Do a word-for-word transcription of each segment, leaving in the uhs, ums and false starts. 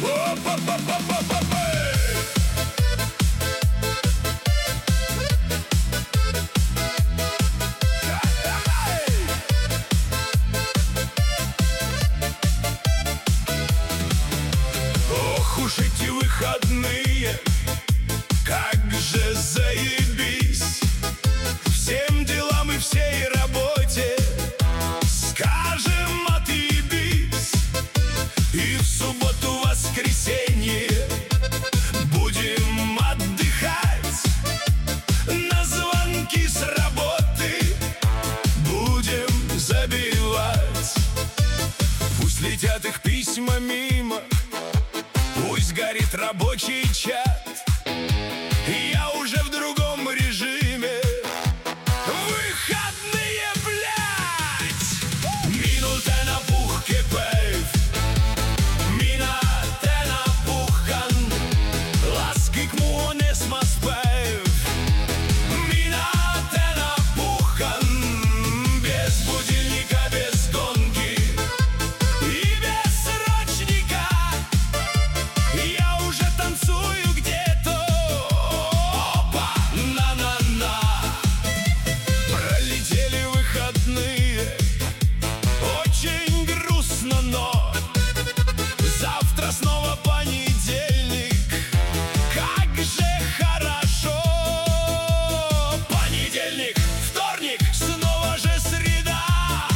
Ох уж эти выходные, как же заебись! Всем делам и всей работе скажем отъебись. И в субботу, воскресенье будем отдыхать. На звонки с работы будем забивать. Пусть летят их письма мимо, пусть горит рабочий чат. Я уже в другом режиме. Выходные, блядь! Minultena puhkepäev, mina täna puhkan. Las kõik muu on esmaspäev. Mina täna puhkan. Без будильника, без гонки и без срочника. Я уже танцую где-то. Опа, на-на-на. Пролетели выходные, очень грустно, но завтра снова понедельник. Как же хорошо! Понедельник, вторник, снова же среда.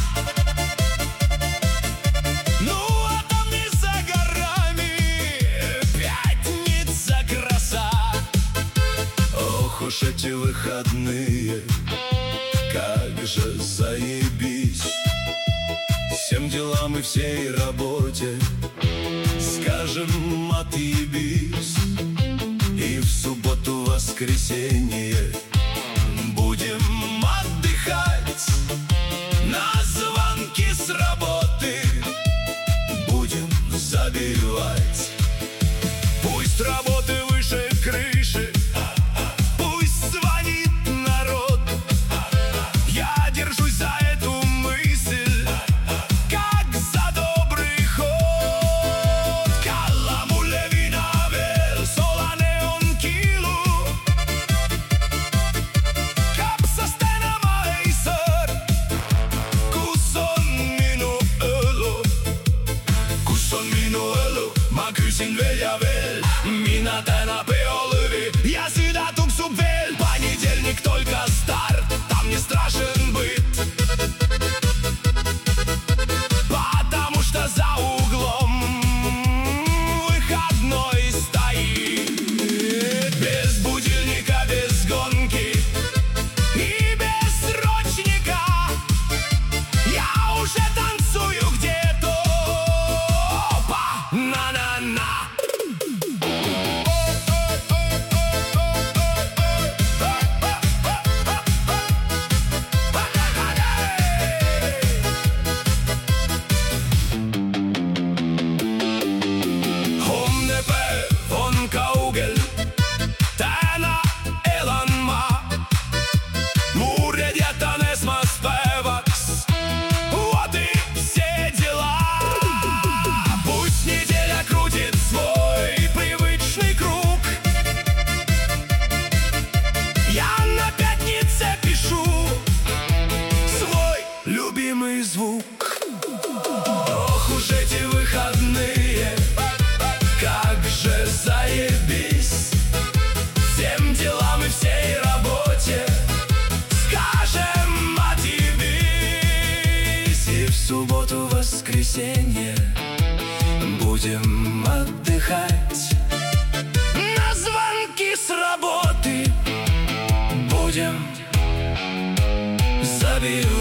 Ну, а там не за горами пятница краса. Ох уж эти выходные, как же заебись! Всем делам и всей работе скажем отъебись. И в субботу, воскресенье будем отдыхать. На звонки с работы будем забивать. Пусть работы выше крыши, пусть звонит народ. Я держусь за эту мысль, как за добрый ход. Kalla mulle vina veel, solane on kilu. Kapsast enam ei sõõr. Kus on minu õlu? Kus on minu õlu? Ma küsin veel ja veel. Mina täna peolõvi ja süda tuksub veel. Понедельник только старт, там не страшен быт. Потому что за углом выходной стоит. Без будильника, без гонки и без срочника. Я уже танцую где-то. Опа, на-на-на. Homne päev on kaugel, täna elan ma. Mured jätan esmaspäevaks, вот и все дела. Пусть неделя крутит свой привычный круг. Я на пятнице пишу свой любимый звук. Ох уж эти выходные, как же заебись! Всем делам и всей работе скажем отъебись. И в субботу, воскресенье будем отдыхать. На звонки с работы будем забивать.